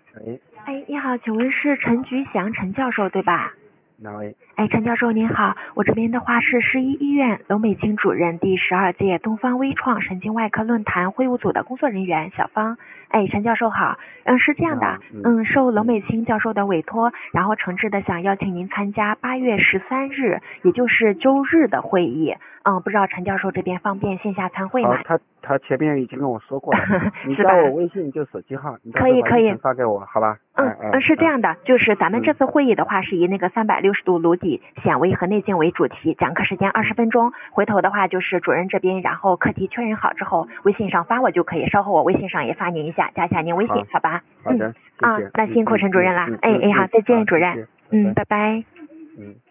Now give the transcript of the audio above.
喂， 哎，你好，请问是陈菊祥陈教授对吧？ 哪位？ 哎，陈教授您好，我这边的话是市一医院娄美清主任第12届东方微创神经外科论坛会务组的工作人员小芳。哎，陈教授好，是这样的，受娄美清教授的委托，然后诚挚的想邀请您参加8月13日，也就是周日的会议。不知道陈教授这边方便线下参会吗？ 他前面已经跟我说过了，你是吧？ 加我微信就手机号，你到时候把可以议程发给我，好吧？ 是这样的，就是咱们这次会议的话是以那个360度颅底显微和内镜为主题，讲课时间20分钟。回头的话就是主任这边，然后课题确认好之后，微信上发我就可以，稍后我微信上也发您一下，加一下您微信，好吧？ 好的，谢谢。 那辛苦陈主任啦。哎，好，再见，主任。拜拜。